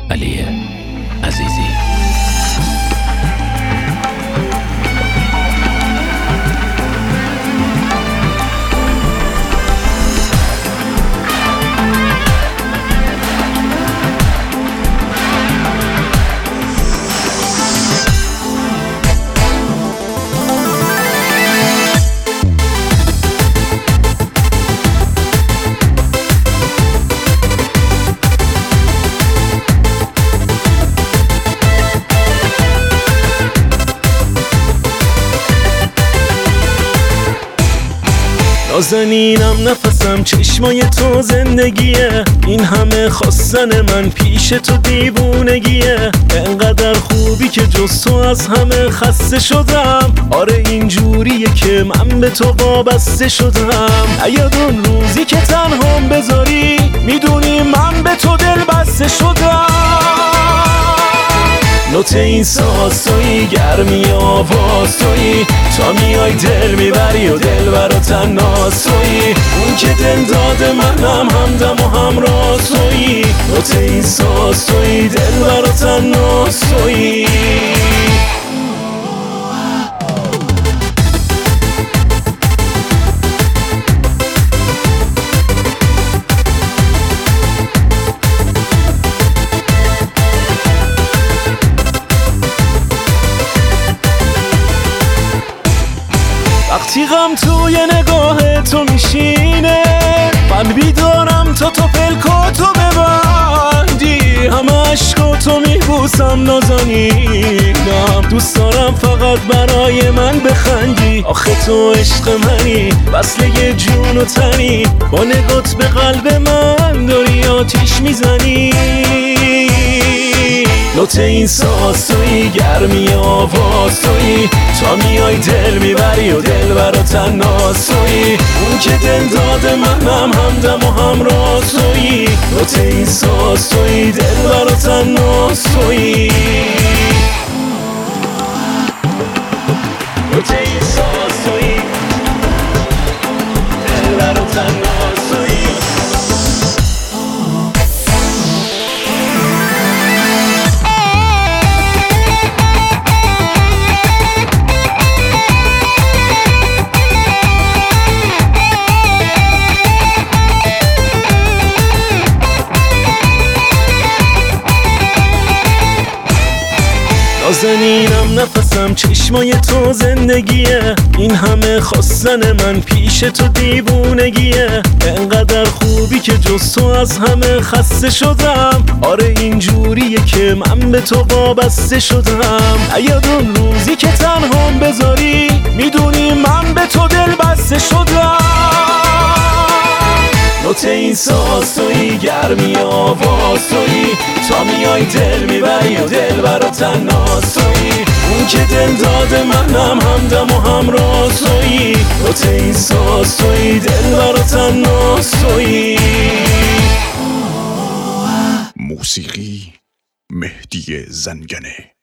علی عزیزی. نازنینم نفسم چشمای تو زندگیه، این همه خواستن من پیش تو دیوونگیه. انقدر خوبی که جز تو از همه خسته شدم. آره اینجوریه که من به تو وابسته شدم. نیاد اون روزی که تنهام بذاری، میدونی من به تو دل بسته شدم. نوت این ساز تویی، گرمی آواز تویی، تا میای دل میبری و دل برا تناز تویی. اون که دل داده منم همدم و همراز تویی. نوت این ساز تویی، دل برا تناز تویی. وقتی غم توی نگاه تو میشینه، من بیدارم تا تو پلکاتو ببندی. همه عشقاتو میبوسم نازنینم، دوست دارم فقط برای من بخندی. آخه تو عشق منی، وصله جون و تنی، با نگات به قلب من داری آتیش میزنی. نوت این ساز تویی، گرمی آواز تویی، تا میای دل میبری و دل برا تناز تویی. اون که دل داده منم همدم و همراز تویی. نوت این ساز تویی، دل برا تناز تویی. نوت این ساز تویی، دل برا تناز تویی. نازنینم نفسم چشمای تو زندگیه، این همه خواستن من پیش تو دیوونگیه. انقدر خوبی که جز تو از همه خسته شدم. آره اینجوریه که من به تو وابسته شدم. نیاد اون روزی که تنهام بذاری، میدونی من به تو دل بسته شدم. نوت این ساز تویی، گرمی آواز تویی، تا میای دل میبری و دل برا تناز تویی. اون که دل داده منم همدم و همراز تویی. نوت این ساز تویی، دل برا تناز تویی. موسیقی مهدی زنگنه.